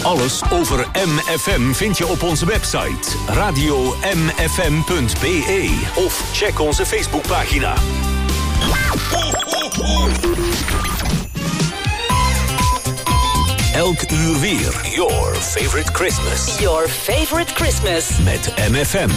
Alles over MFM vind je op onze website radiomfm.be of check onze Facebookpagina. Elk uur weer. Your favorite Christmas. Your favorite Christmas. Met MFM.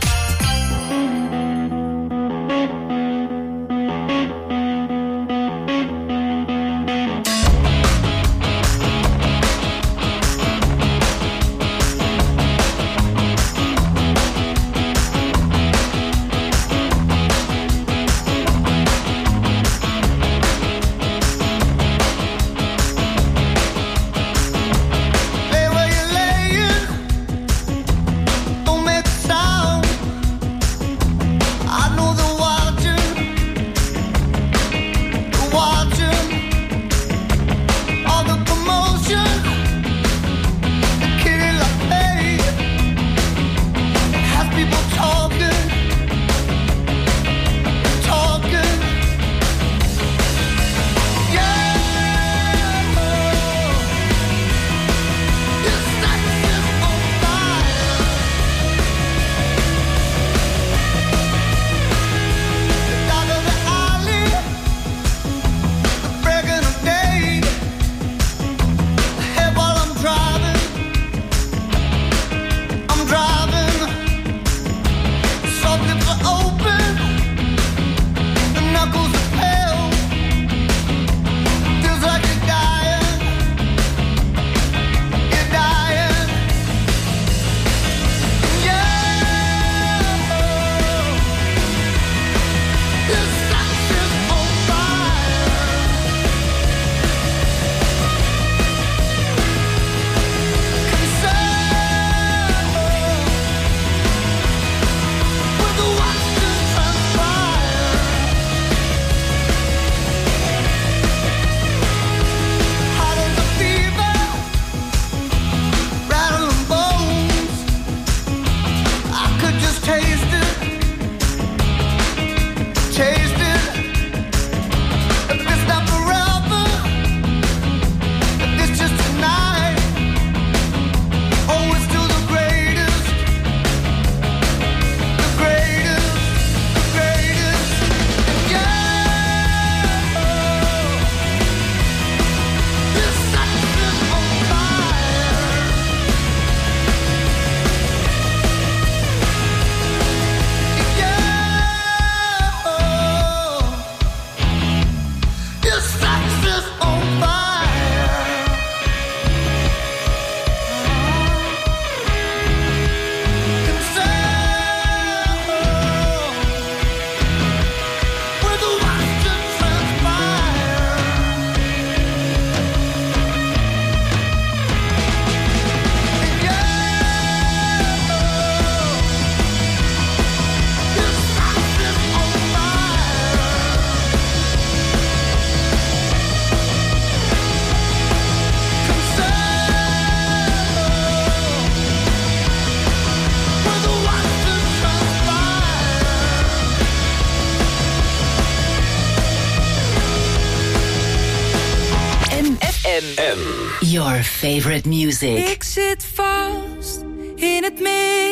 Your favorite music. Ik zit vast in het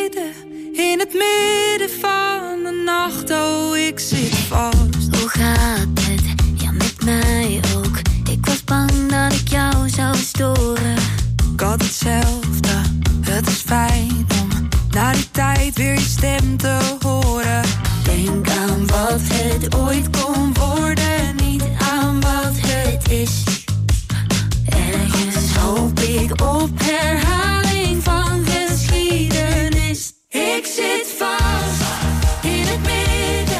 midden van de nacht. Oh, ik zit vast. Hoe gaat het? Ja, met mij ook. Ik was bang dat ik jou zou storen. Ik had hetzelfde. Het is fijn om na die tijd weer je stem te horen. Denk aan wat het ooit kon worden, niet aan wat het is. Ergens hoop ik op herhaling van geschiedenis. Ik zit vast in het midden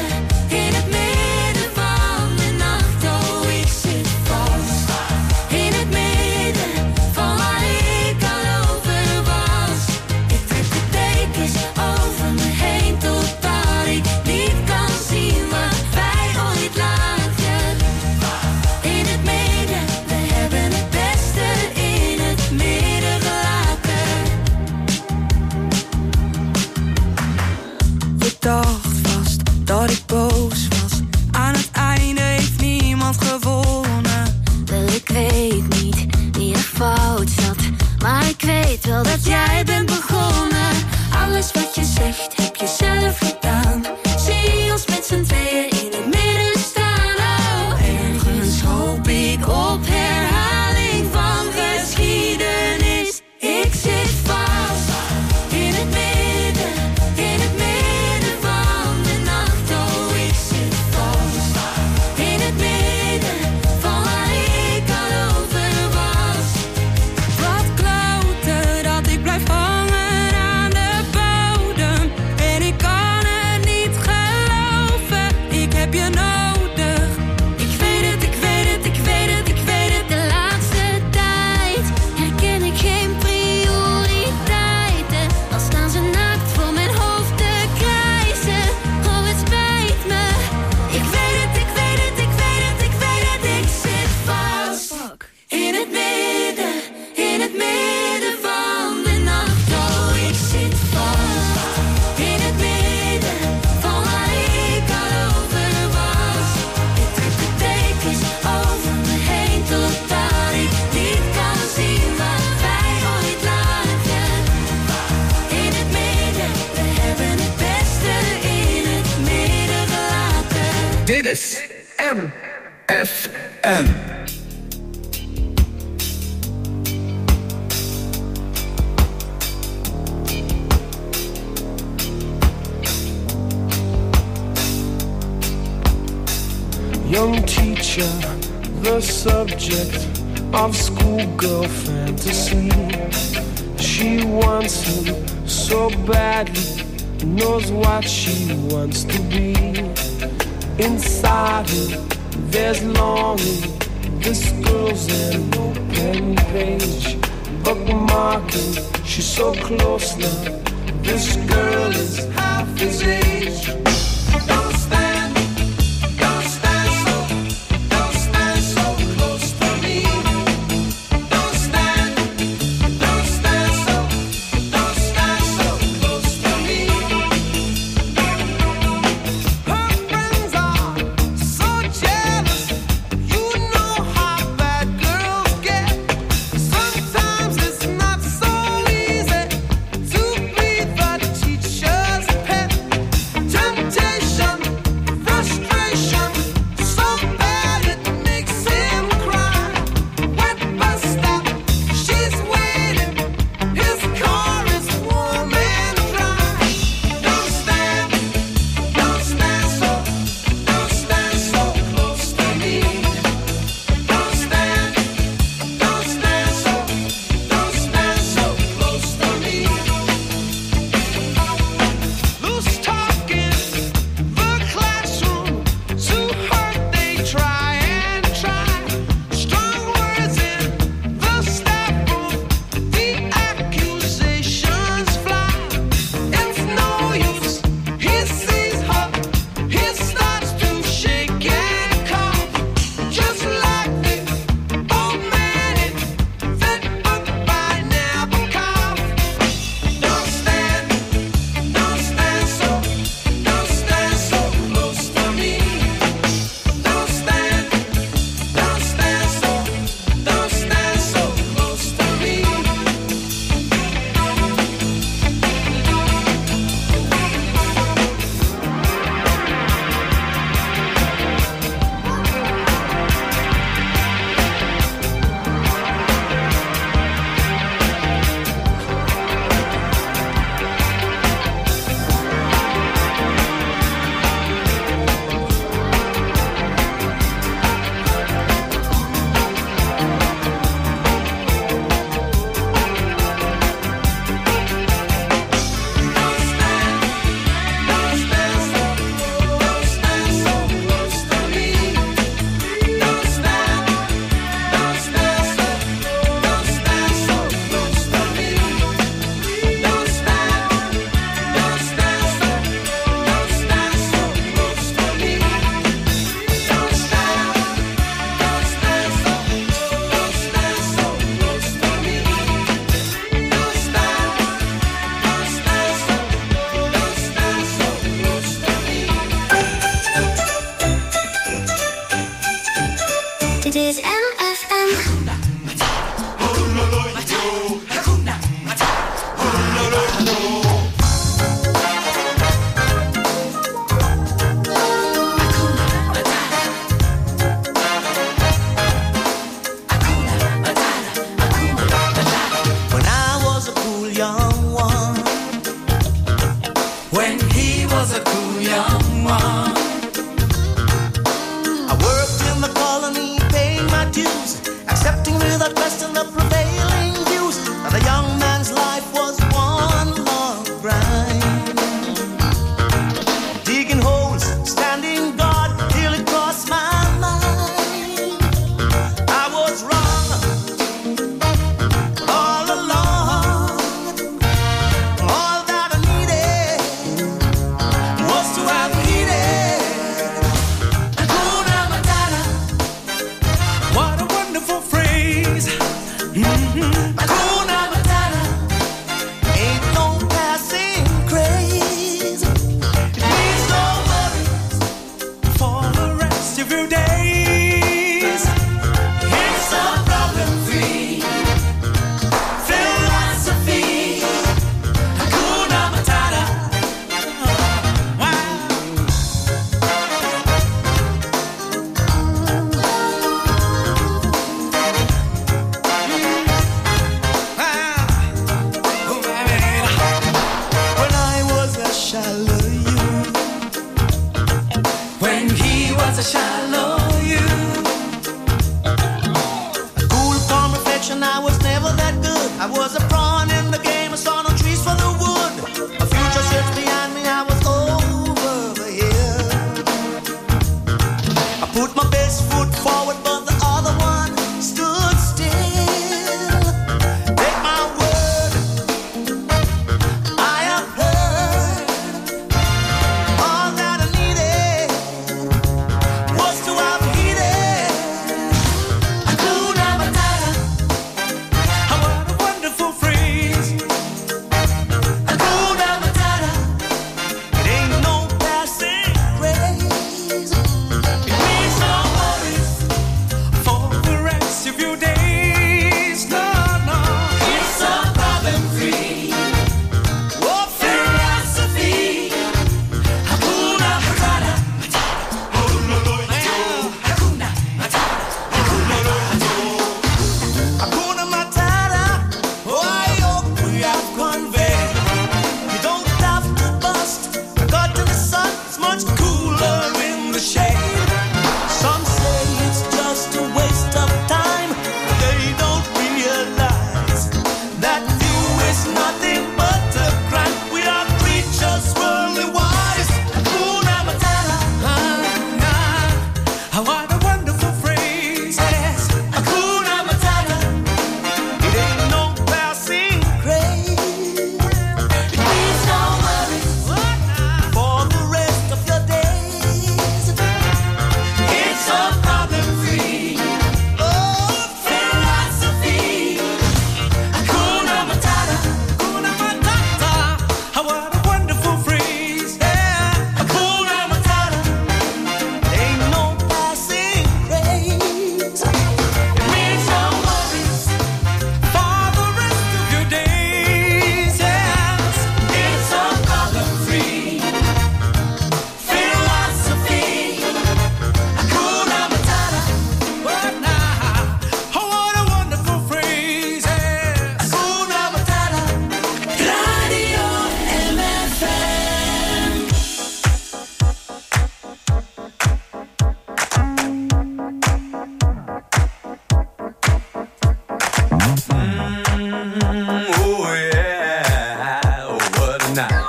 van de nacht. Oh, ik zit vast in het midden van waar ik al over was. Ik trek de dekens over me heen totdat ik niet kan zien wat wij ooit lagen. In het midden, we hebben het beste in het midden gelaten. Je dacht vast dat ik boos was. Aan het einde heeft niemand gewonnen. Wel, ik weet niet wie er fout zat, maar ik weet weet wel dat jij bent begonnen. Alles wat je zegt heb je zelf gedaan. Zie ons met z'n tweeën in het midden staan. Oh, ergens hoop ik op herhaling van geschiedenis. Ik zit vast in het midden van de nacht. Oh, ik zit vast in het midden van waar ik al over was. Wat kloten dat ik blijf hangen aan de bodem. En ik kan het niet geloven, ik heb je nodig. Ik weet het, ik weet het, ik weet het, ik weet het. De laatste tijd herken ik geen prioriteiten. Al staan ze naakt voor mijn hoofd te krijsen. Oh, het spijt me. Ik weet het, ik weet het, ik weet het, ik weet het. Ik zit vast in het midden van de nacht. Oh, ik zit vast in het midden van waar ik al over was. Ik trek de dekens over me heen totdat ik niet kan zien waar wij ooit lagen. In het midden, we hebben het beste in het midden gelaten. Dit is MFM. Young teacher, the subject of schoolgirl fantasy. She wants him so badly, knows what she wants to be. Inside her, there's longing. This girl's an open page, bookmarking. She's so close now. This girl is half his age. Don't stand so close to me. Don't stand so close to me. Her friends are so jealous. You know how bad girls get. Sometimes it's not so easy to be the teacher's pet. Temptation Oh yeah, oh what a night.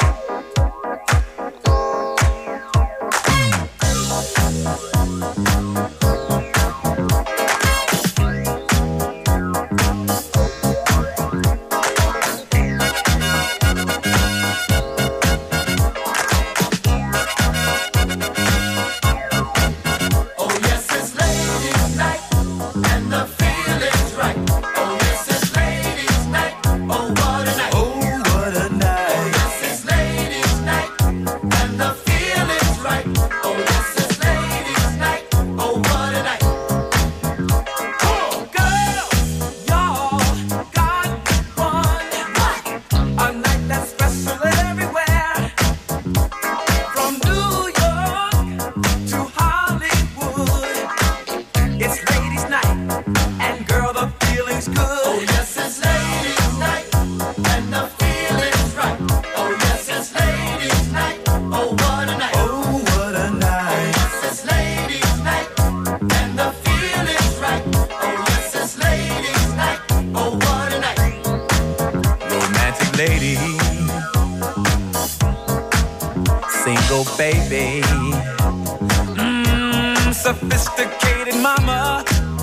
Sophisticated mama,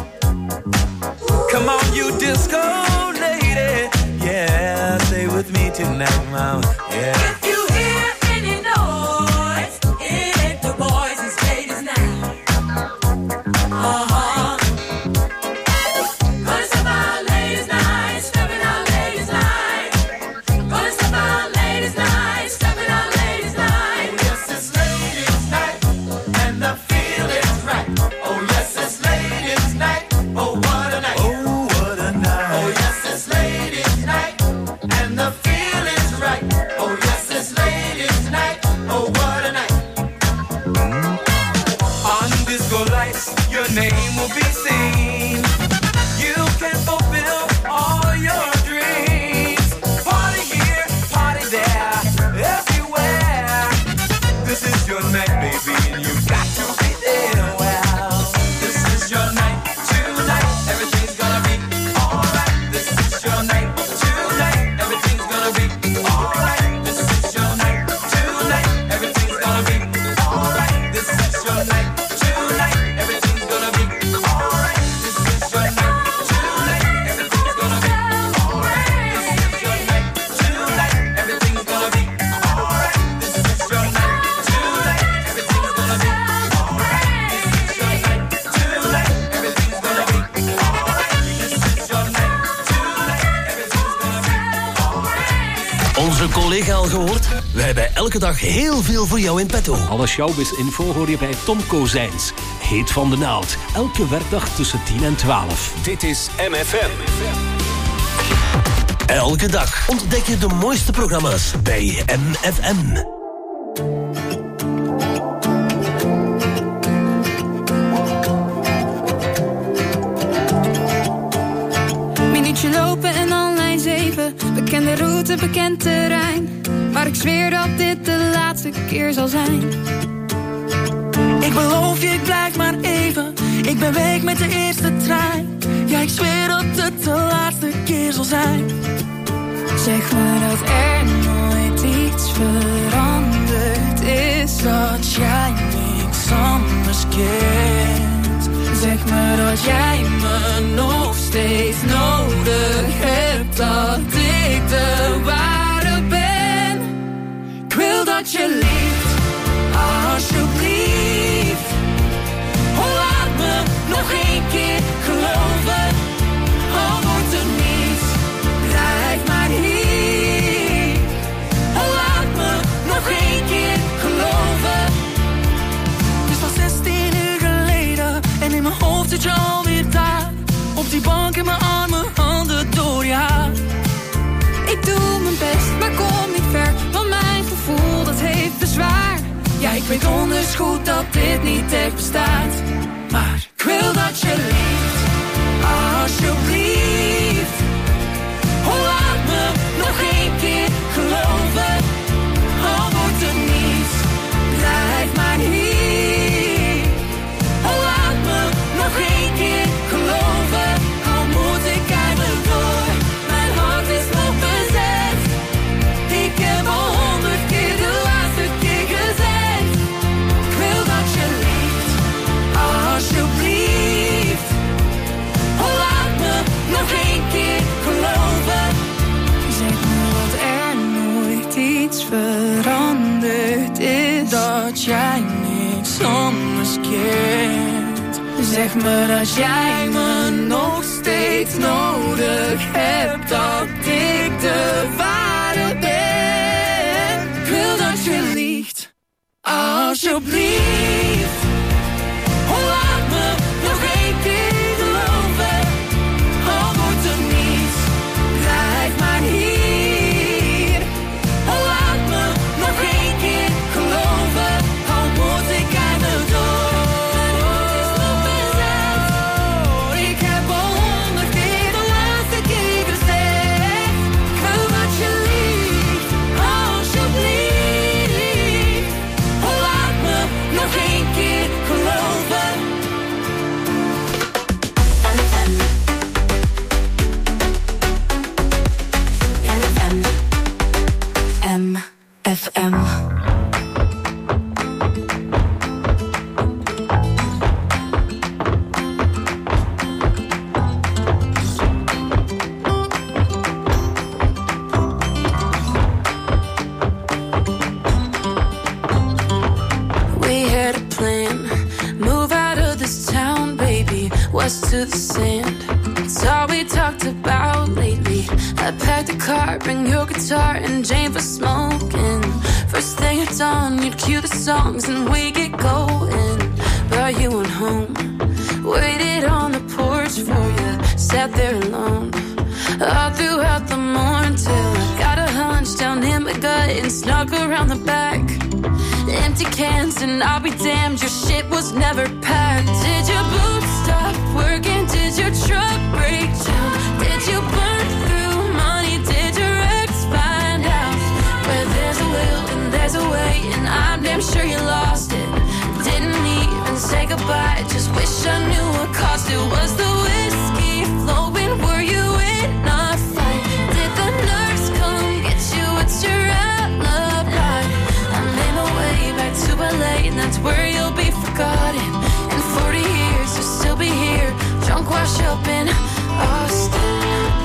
come on you disco lady, yeah, stay with me tonight, mama, yeah. If you hear any noise, it ain't the boys, it's ladies now. Gonna step out ladies night, stepping out ladies night. Gonna step out ladies night, stepping out ladies night. Oh yes, it's ladies night, and the feel is right. Oh yes, it's ladies night, oh what a night. Oh what a night. Oh yes, it's ladies night, and the feel is right. Oh yes, it's ladies night, oh what a night. On disco lights, your name will be seen. You can fulfill all your dreams. Party here, party there, everywhere. This is your night, baby, and you've got to be there. Well, this is your night tonight. Everything's gonna be alright. This is your night tonight. Everything's gonna be alright. This is your night tonight. Everything's gonna be alright. This is your night tonight. Everything's gonna be alright. This is your night tonight. Everything's gonna be alright. This is your night tonight. Everything's gonna be alright. This is your night tonight. Everything's gonna be alright. This is your night tonight. Everything's gonna be alright. This is your night tonight. Everything's gonna be alright. Onze collega al gehoord? We hebben elke dag heel veel voor jou in petto. Alle showbiz-info hoor je bij Tom Kozijns. Heet van de naald. Elke werkdag tussen 10 en 12. Dit is MFM. Elke dag ontdek je de mooiste programma's bij MFM. Minuutje lopen en dan lijn 7. Bekende route, bekend terrein. Maar ik zweer dat dit de laatste keer zal zijn. Ik beloof je, ik blijf maar even. Ik ben weg met de eerste trein. Ja, ik zweer dat het de laatste keer zal zijn. Zeg me dat er nooit iets veranderd is. Dat jij niks anders kent. Zeg me dat jij me nog steeds nodig hebt. Dat ik de ware ben. Ik wil dat je liefst, alsjeblieft. Oh, laat me nog één keer geloven. Al wordt er niets, blijf maar hier. Oh, laat me nog één keer geloven. Het is al 16 uur geleden en in mijn hoofd zit je alweer daar. Op die bank in mijn armen, handen door je haar. Ik doe mijn best, maar kom niet ver. Want mijn gevoel, dat heeft bezwaar. Ja, ik weet donders goed dat dit niet echt bestaat. Maar ik wil dat je liefst, alsjeblieft. Oh, laat me nog één keer geloven. Al wordt er niets, blijf maar hier. Oh, laat me nog één keer geloven. Al moet ik eigenlijk door mijn dat jij niks anders kent. Zeg me dat jij me nog steeds nodig hebt, dat ik de ware ben. Ik wil dat je liegt, alsjeblieft. Oh, laat me nog één keer geloven, al wordt er niets, blijf maar hier. Oh, laat me nog één keer geloven, al moet ik aan de dood. Ik heb al 100 keer de laatste keer gezegd, ik wil dat je liegt, alsjeblieft. Oh, laat me nog één keer geloven. FM. We had a plan, move out of this town, baby, west to the sand. It's all we talked about lately. I packed the car, bring your guitar and Jane for smoking. First thing at dawn, you'd cue the songs and we get going. But you went home, waited on the porch for you, sat there alone all throughout the morning till I got a hunch down in my gut and snuck around the back. Empty cans and I'll be damned, your shit was never packed. Did your boots stop working? Did your truck break down? Did you burn through money? Did your ex find out? Where there's a will and there's a way, and I'm damn sure you lost it. Didn't even say goodbye, just wish I knew what cost it. Was the whiskey flowing? Were you in a fight? Did the nurse come get you? What's your alibi? I made my way back to LA, and that's where you'll be forgotten. In 40 years you'll still be here, drunk, washed up in Austin.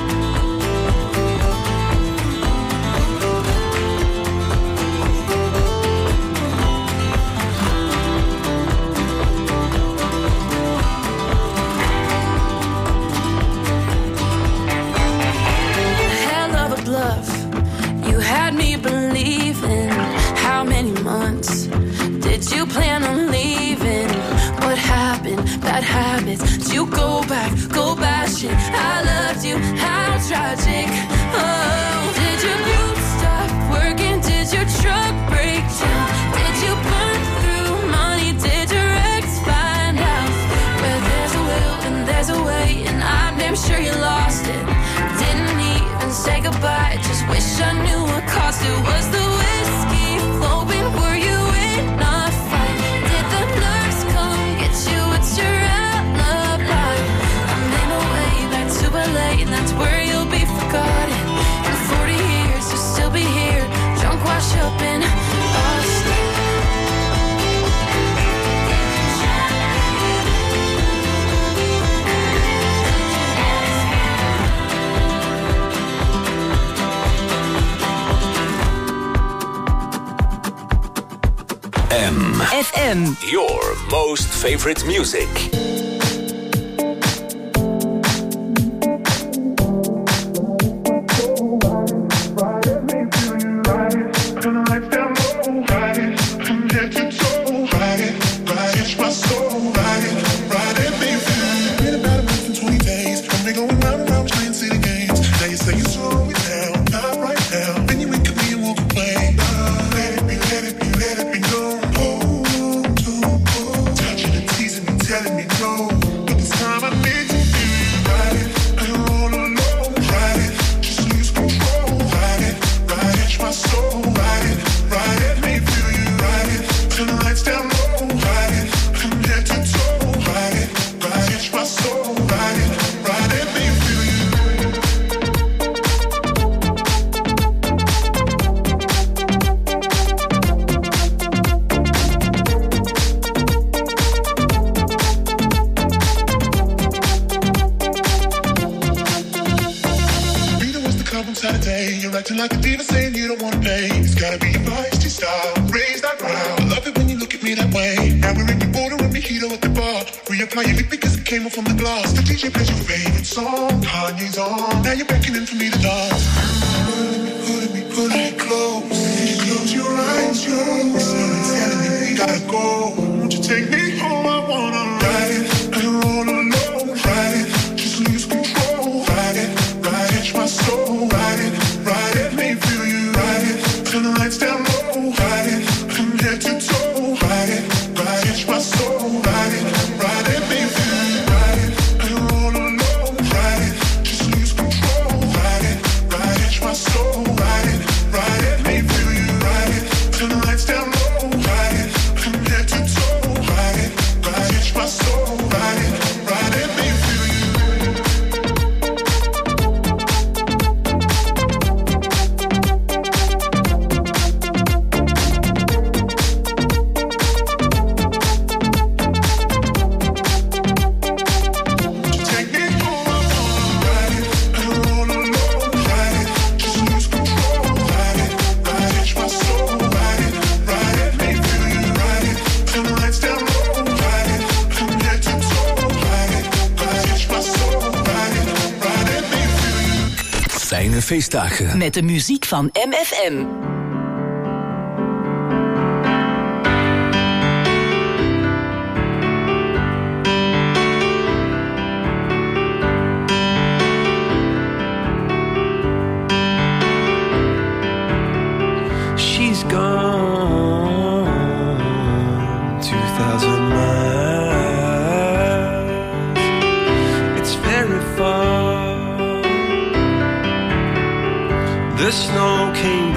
Hell of a bluff, you had me believing. How many months did you plan on leaving? What happened? Bad habits. Did you go back, go bashing? I loved you, how tragic. Oh, did your boots stop working? Did your truck break down? Did you burn through money? Did your ex find out? Where there's a will and there's a way, and I'm damn sure you lost it. Didn't even say goodbye, just wish I knew what cost it. Was the whiskey flowing? Were you in a fight? Did the nurse come get you? What's your alibi? I made my way back to LA, and that's where you'll be forgotten. In 40 years you'll still be here, drunk, washed up in Austin. FM. Your most favorite music. Telling me on Saturday. You're acting like a diva, saying you don't wanna play. It's gotta be your feisty style. Raise that round. I love it when you look at me that way. Now we're in your border and mojito at the bar. Reapply your lip because it came off from the glass. The DJ plays your favorite song. Kanye's on. Now you're beckoning for me to dance. Put me close. Close your eyes, Someone's telling me we gotta go. Won't you take me home? I wanna ride it. I don't roll alone. Ride it. Just lose control. Ride it. Catch my soul. Ride it. Let me feel you. Ride it. Turn the lights down low. Ride it. From head to toe. Ride it. Catch my soul. Ride it. Let me feel you. Ride it. I don't roll alone. Ride it. Just lose control. Ride it. Catch my soul. Ride it. Let me feel you. Ride it. Turn the lights down low. Ride it. From head to toe. Ride it. Catch my soul. Ride it. Let me feel you. Fijne feestdagen. Met de muziek van MFM. She's gone 2,000 miles. It's very far. The snow came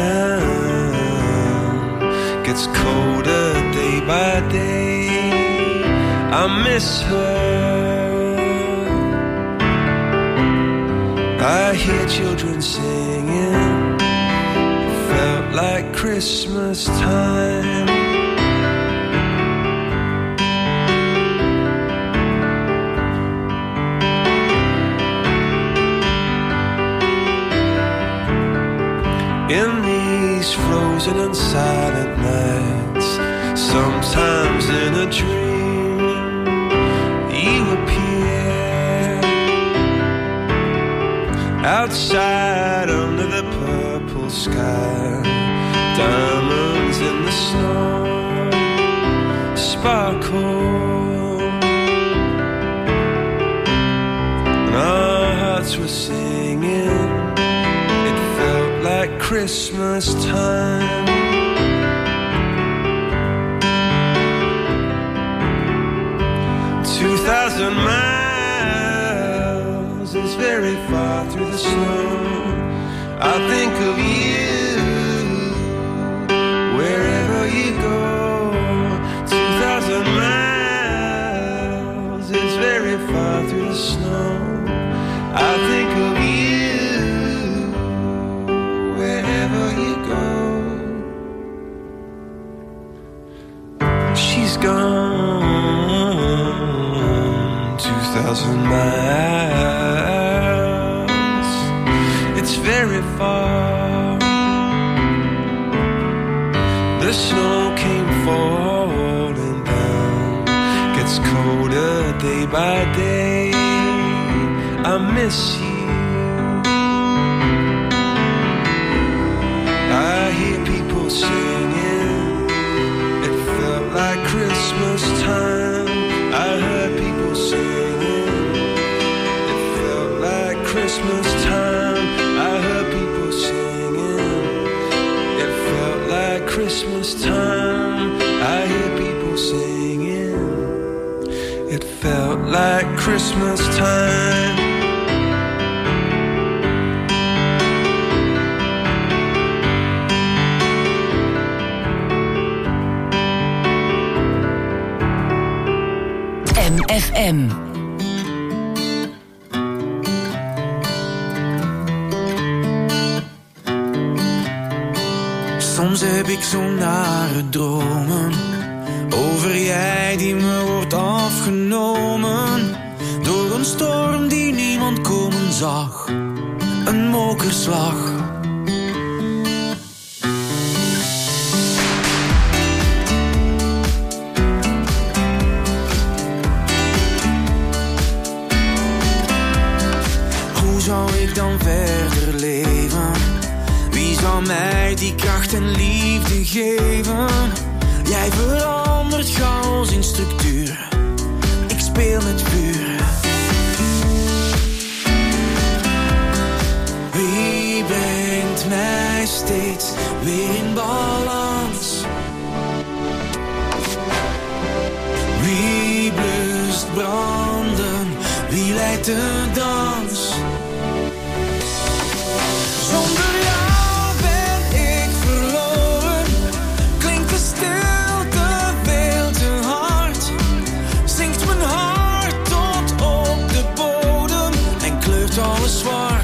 down, gets colder day by day. I miss her. I hear children singing. It felt like Christmas time. In these frozen and silent nights, sometimes in a dream, you appear outside under the purple sky. Diamonds in the snow sparkle, and our hearts were singing. Like Christmas time. Two 2,000 miles is very far through the snow. I think of you wherever you go. 2,000 miles is very far through the snow. I think of you wherever you go. She's gone 2,000 miles. It's very far. The snow came falling down. Gets colder day by day. I miss you. I hear people singing. It felt like Christmas time. I heard people singing. It felt like Christmas time. I heard people singing. It felt like Christmas time. I hear people singing. It felt like Christmas time. MFM. Soms heb ik zo nare dromen over jij die me wordt afgenomen door een storm die niemand komen zag. een mokerslag. Hoe zou ik dan verder leven? Wie zou mij die kracht en liefde geven? Jij verandert chaos in structuur. Ik speel met vuur. Wie brengt mij steeds weer in balans? Wie blust branden? Wie leidt de dans? Zonder jou ben ik verloren. Klinkt de stilte veel te hard. Zingt mijn hart tot op de bodem en kleurt alles zwart.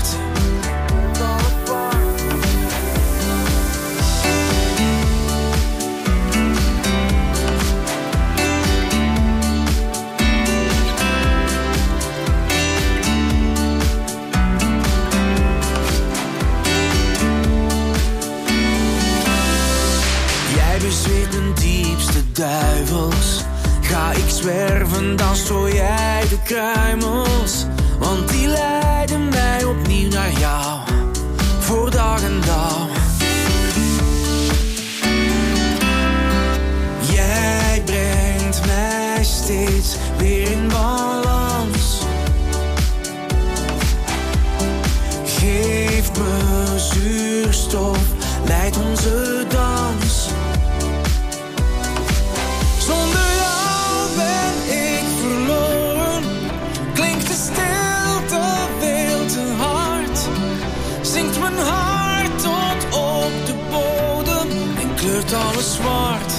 Duivels, ga ik zwerven, dan stoor jij de kruimels. Want die leiden mij opnieuw naar jou, voor dag en dauw. Jij brengt mij steeds weer in balans. Geef me zuurstof, leid onze dans. Zonder jou ben ik verloren. Klinkt de stilte veel te hard. Zingt mijn hart tot op de bodem en kleurt alles zwart.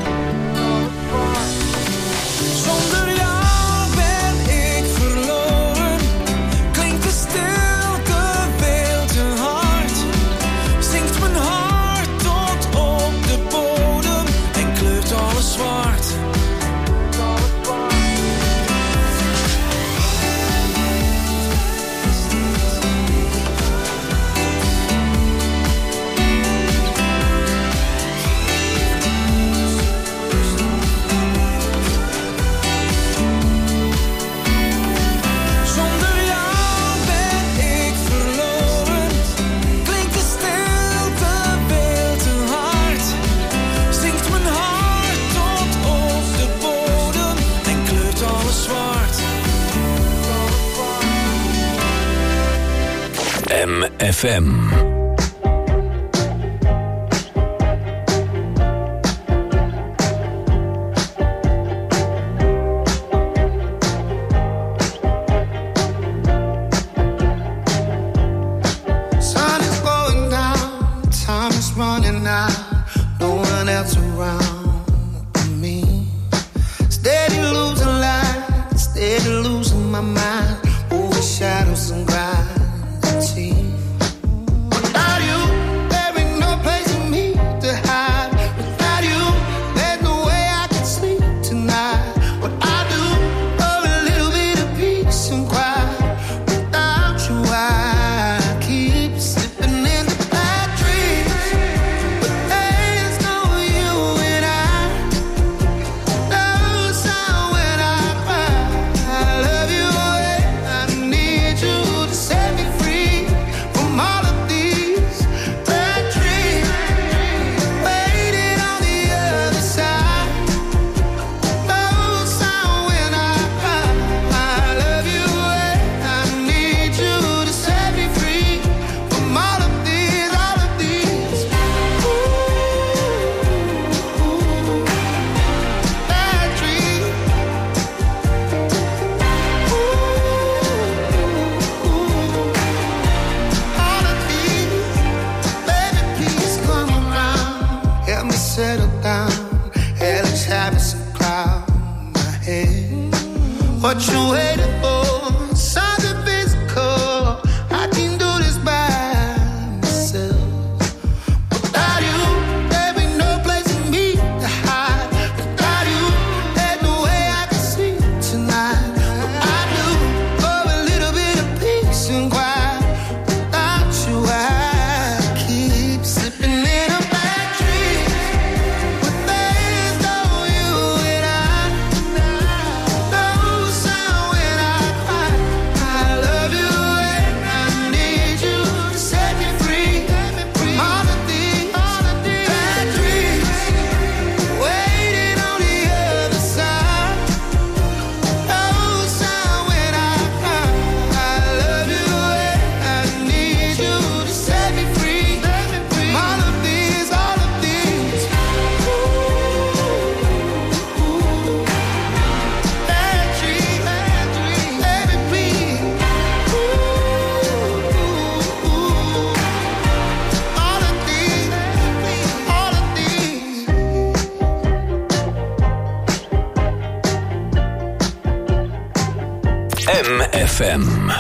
Zonder jou ben ik verloren. Klinkt de stilte veel te hard. Zingt mijn hart tot op de bodem en kleurt alles zwart. MFM. What you waiting for? Something physical. I can do this by myself. Without you, there ain't no place for me to hide. Without you, there's no way I can sleep tonight. What I do for a little bit of peace and quiet. Without MFM.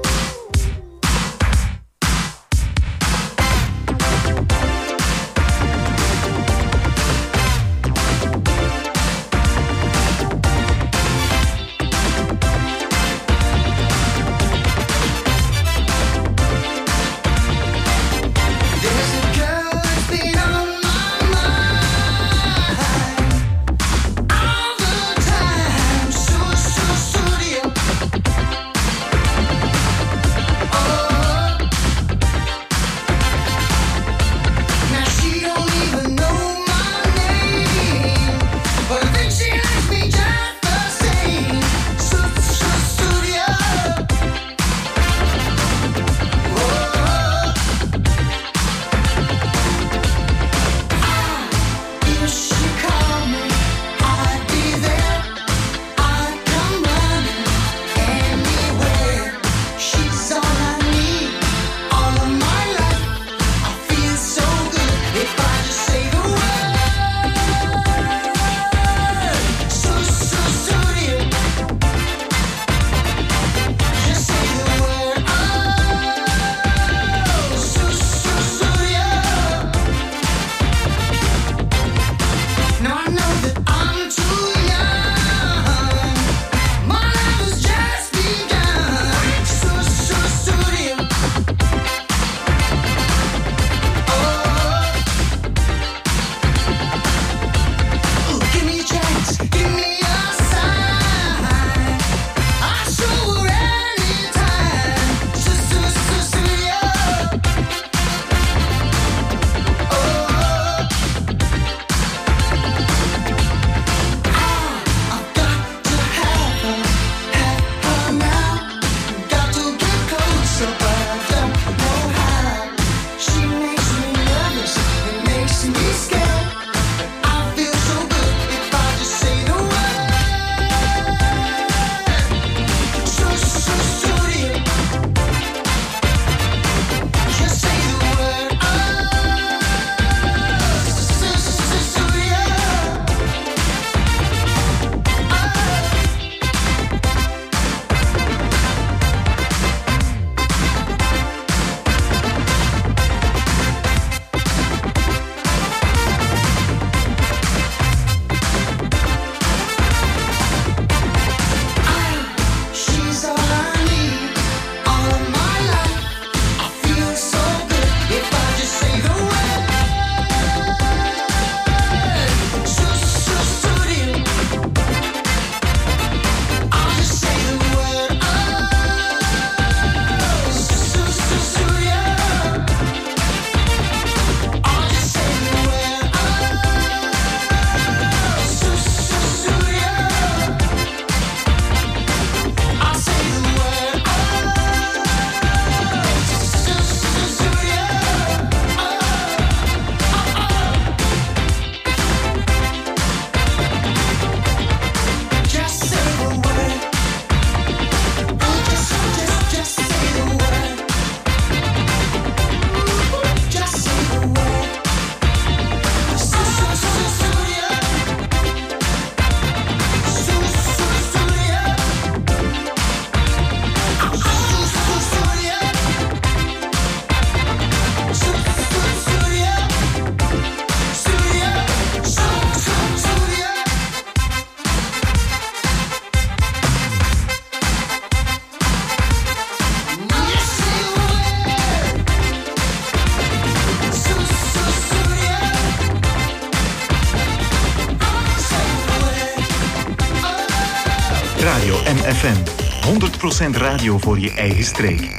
Radio MFM. 100% radio voor je eigen streek.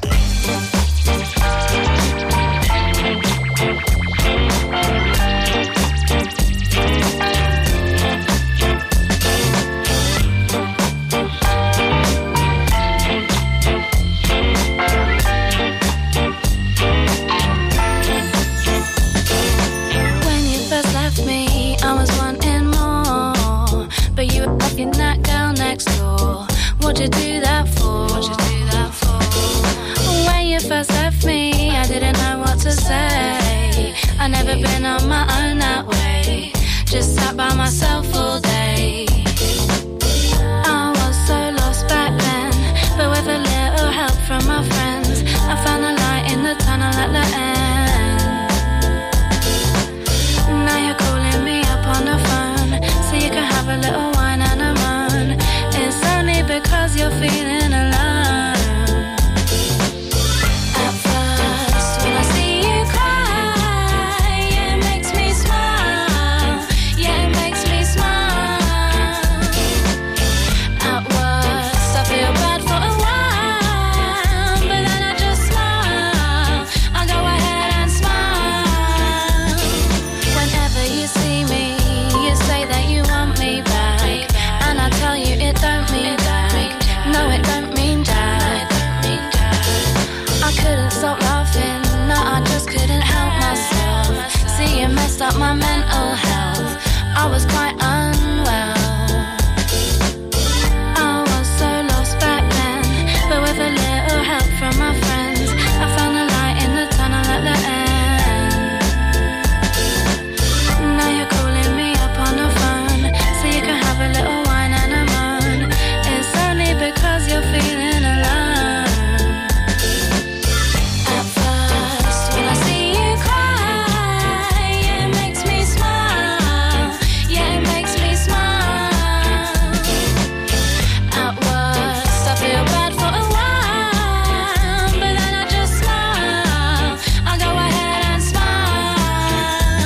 What'd you do that for? When you first left me, I didn't know what to say. I never been on my own that way. Just sat by myself all day. I was so lost back then, but with a about my mental health. I was quite unwell. I was so lost back then, but with a little help from my friends, I found a light in the tunnel at the end. Now you're calling me up on the phone, so you can have a little wine and a moan. It's only because you're feeling alone. At first, when I see you cry, yeah, it makes me smile. Yeah, it makes me smile. At worst, I feel bad for a while, but then I just smile. I go ahead and smile.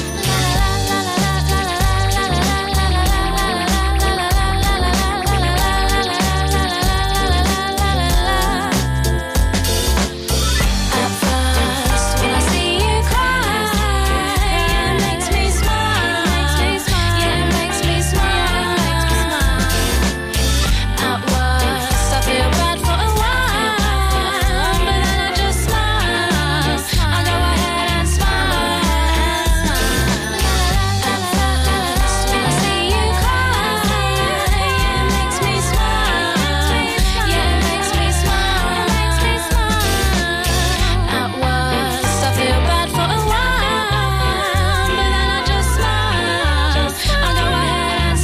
At first, when I see you cry, yeah, it makes me smile. Yeah, it makes me smile. At worst, I feel bad for a while, but then I just smile. I go ahead and smile. At first, when I see you cry, yeah, it makes me smile. Yeah, it makes me smile. At worst, I feel bad for a while, but then I just smile. I go ahead and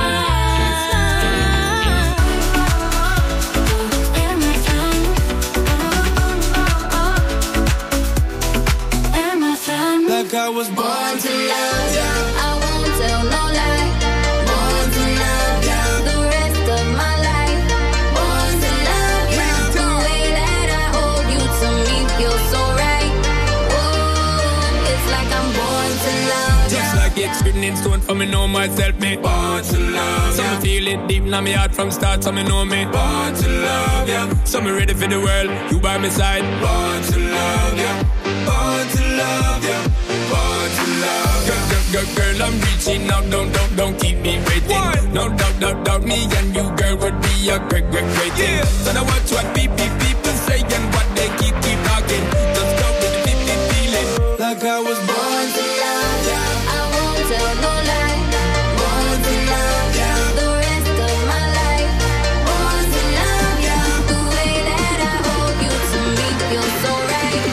smile. Like I was born to love ya. I won't tell no lie. Born to love ya. The rest of my life. Born to love ya. The way that I hold you to me feels so right. Oh, it's like I'm born to love ya. Just like it's written in stone for me know myself, me born to love ya. So me feel it deep in my heart from start, so me know me born to love ya. So me ready for the world, you by my side. Born to love ya. Born to love ya. Born to love ya. Girl, I'm reaching out, don't keep me waiting. No doubt, me and you, girl, would be a great thing. So now watch what people say and what they keep talking. Just go with the feeling. Like I was born to love ya. I won't tell no lie. Born to love ya. The rest of my life. Born to love ya. The way that I hold you to me feels so right.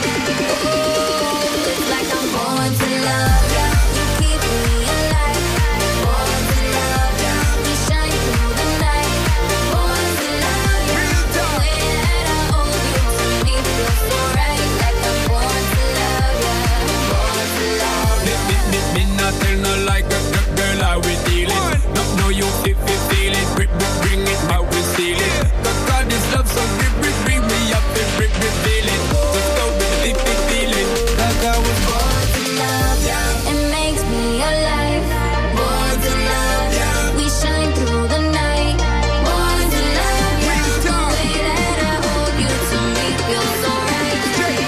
Oh, it's like I'm born to love ya. You keep me alive. Born to love ya. We shine through the night. Born to love ya. The way that I hold you to me feels so right. Like I'm born to love ya. Born to love ya. Me not tell no like girl, how we dealing. No, you feel it, bring it, how we steal it. God, this love so bring me up and feel it. Let's go with the feeling. Like I was born to love ya. It makes me alive. Born to love ya. We shine through the night. Born to love ya. The way that I hold you to me feels so right.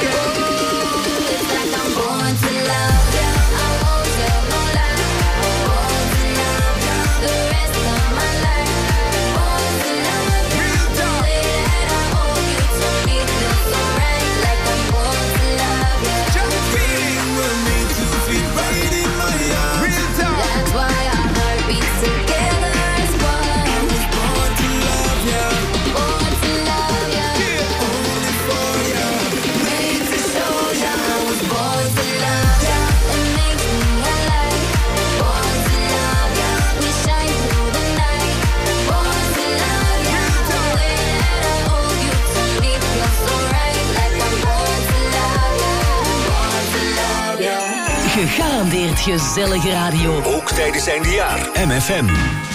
Oh, it's like I'm born to love ya. I won't tell no lie. Born to love ya. The rest of my life. Born to love ya. The way that I hold you to me feels so right. Like I'm born to love ya. Feeling will need to feel right in my arms. That's why our heart beats together as one. I was born to love ya. Born to love ya. Only for ya. Made to show ya. I was born to love ya. It makes me alive. Born to love ya. We shine through the night. Born to love ya. The way that I hold you to me feels so right. Like I'm born to love ya. Born to love ya. Gegarandeerd gezellige radio. Ook tijdens eindejaar. MFM.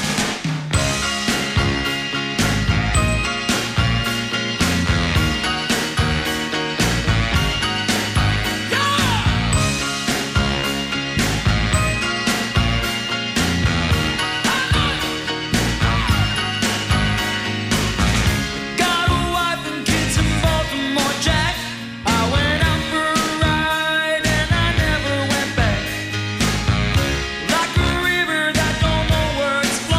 Got a wife and kids in Baltimore, Jack. I went out for a ride and I never went back. Like a river that don't know where it's flowing.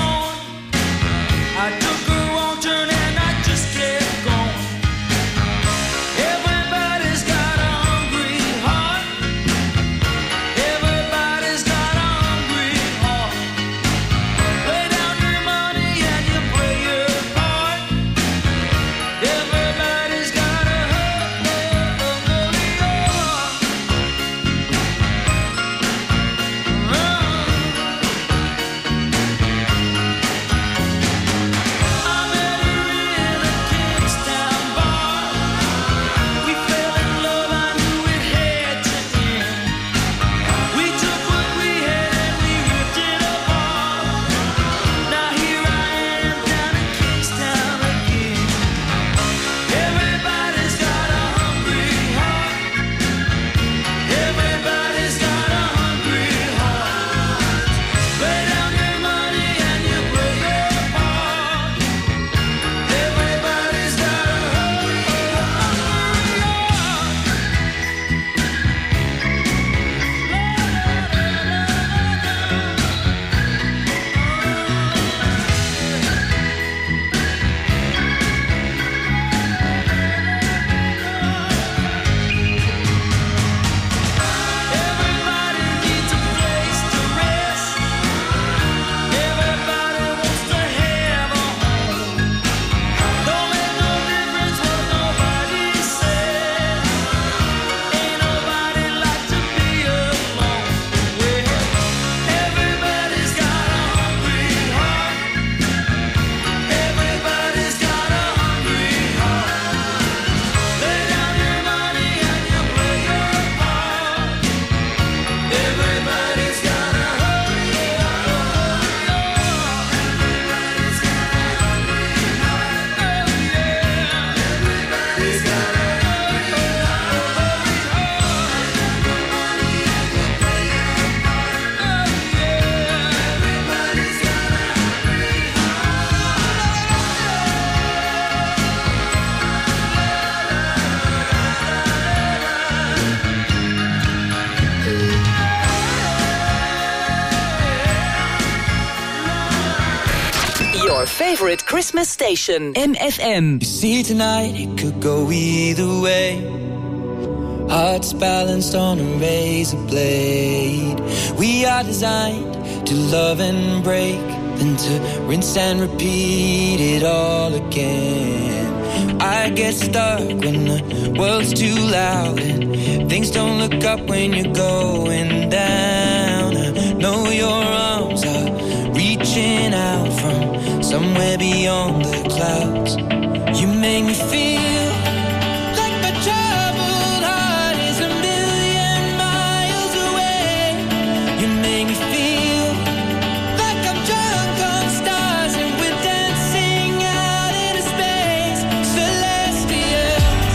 favorite Christmas station, MFM. You see tonight it could go either way. Hearts balanced on a razor blade. We are designed to love and break, then to rinse and repeat it all again. I get stuck when the world's too loud and things don't look up when you're going down. I know your arms are reaching out from somewhere beyond the clouds. You make me feel like my troubled heart is a million miles away. You make me feel like I'm drunk on stars and we're dancing out into space. Celestials.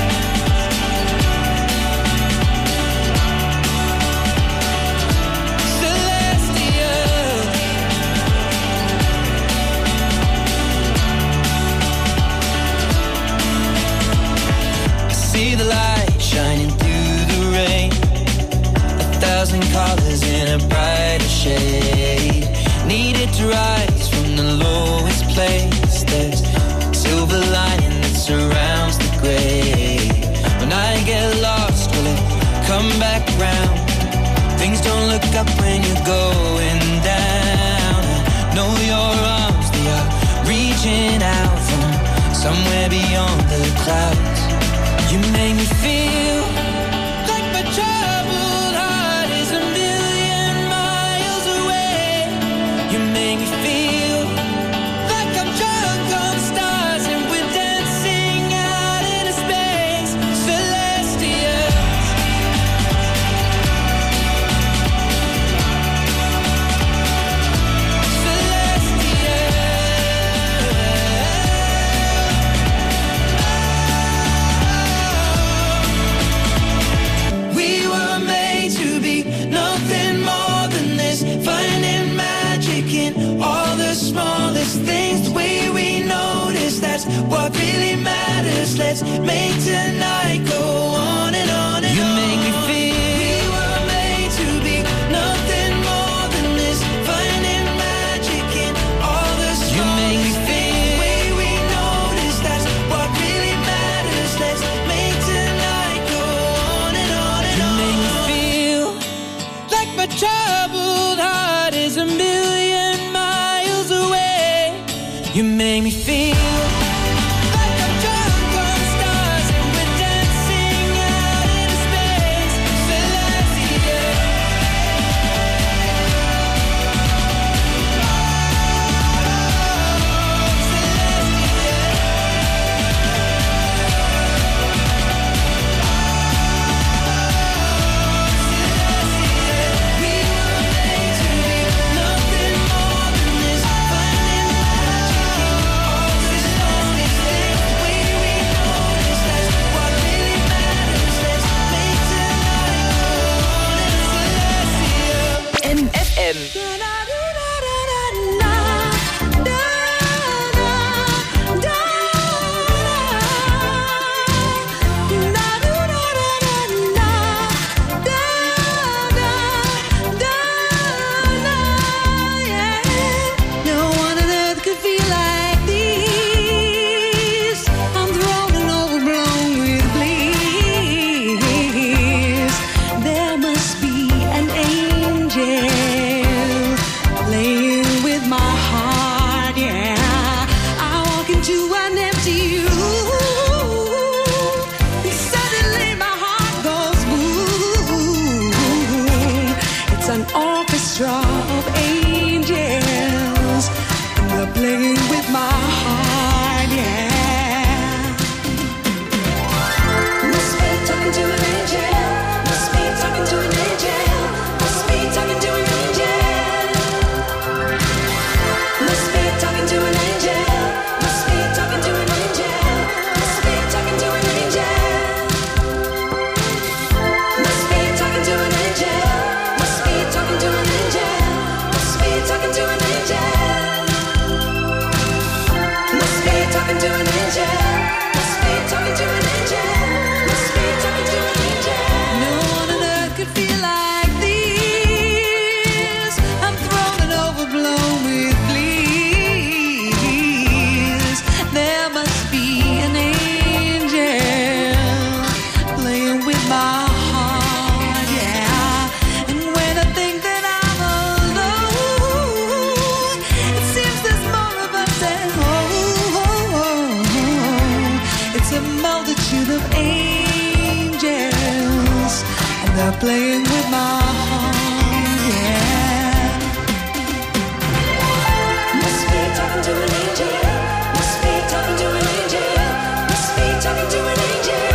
Celestials. I see the light shining through the rain. 1,000 colors in a brighter shade. Needed to rise from the lowest place. There's silver lining that surrounds the gray. When I get lost, will it come back round? Things don't look up when you're going down. I know your arms, they are reaching out from somewhere beyond the clouds. You make me feel like my troubled heart is a million miles away. You make me feel like I'm drunk on stars and we're dancing out into space. Celestials. We were made to be nothing more than this, finding magic in all the smallest things. The way we notice, that's what really matters. Let's make tonight go on and on and on. You make me feel we were made to be nothing more than this, finding magic in all the smallest. You make me feel the way we notice, that's what really matters. Let's make tonight go on and on and on. You make me feel like my troubled heart is a million miles away. You make me feel like I'm drunk on stars and we're dancing out into space. Celestial. We were made to be nothing more than this, finding magic in all the smallest things. The way we notice, that's what really matters. Let's make tonight go on and celestial. MFM. No one on earth could feel like this. I'm thrown and overblown with bliss. There must be an angel playing with my heart, yeah. I walk into an empty room, and suddenly my heart goes boom. It's an orchestra of angels, and they're playing with my heart, yeah. Must be talking to an angel. Must be talking to an angel. Must be talking to an angel. Must be talking to an angel. Must be talking to an angel. Must be talking to an angel. Must be talking to an angel. Must be talking to an angel. my heart, yeah. Must be talking to an angel. Must be talking to an angel. Must be talking to an angel.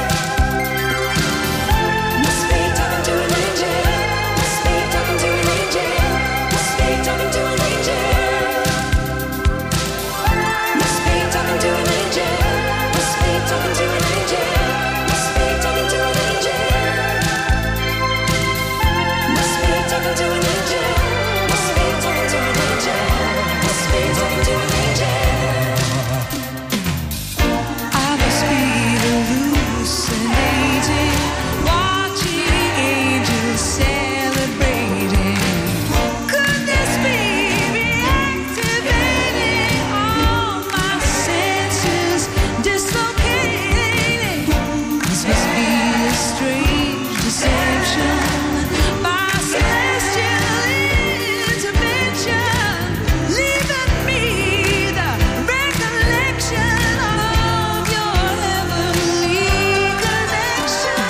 Must be talking to an angel. Must be talking to an angel. Must be talking to an angel. Must be talking to an angel. Must be talking to an angel. Must be talking to an angel. Must be talking to an angel. Must be talking to an angel. Must be talking to an angel. I must be hallucinating, watching angels celebrating. Could this be reactivating all my senses, dislocating? This must be a strange deception by celestial intervention, leaving me the recollection of your heavenly connection.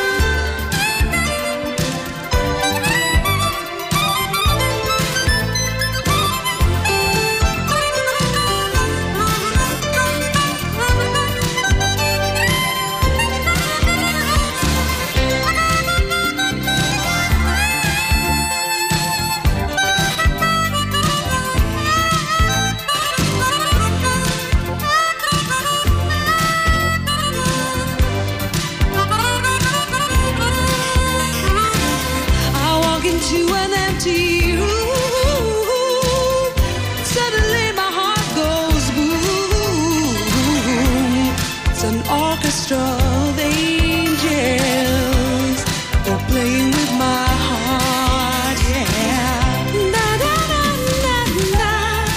I walk into an empty room. Suddenly my heart goes boom. It's an orchestra of angels. They're playing with my heart, yeah. Da da da da da.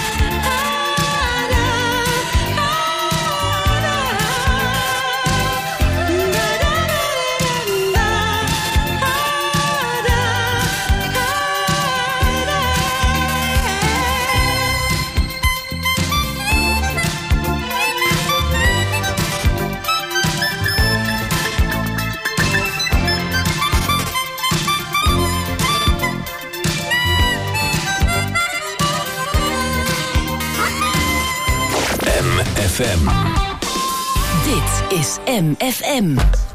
MFM. Dit is MFM.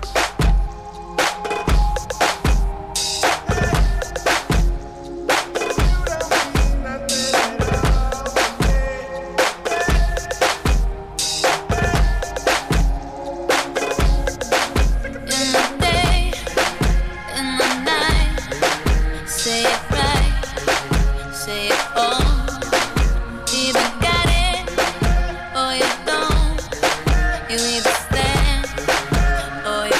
In the day, in the night, say it right, say it all. Either got it or you don't. You either stand or you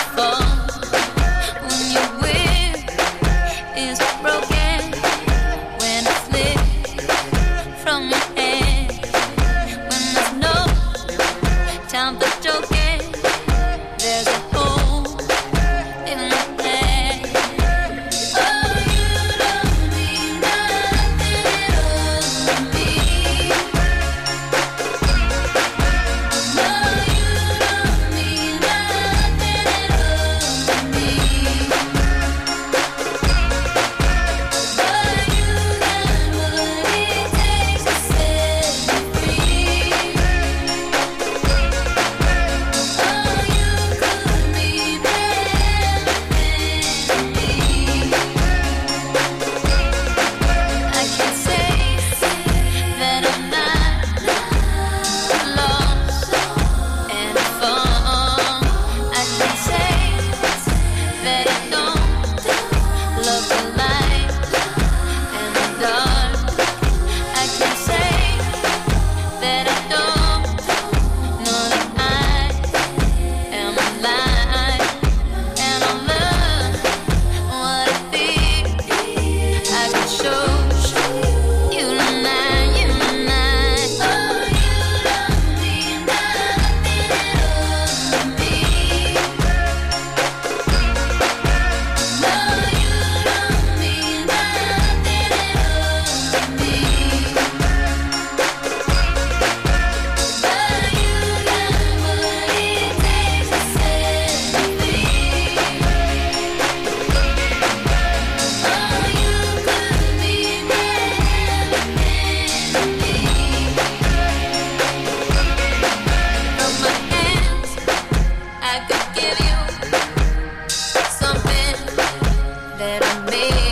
me.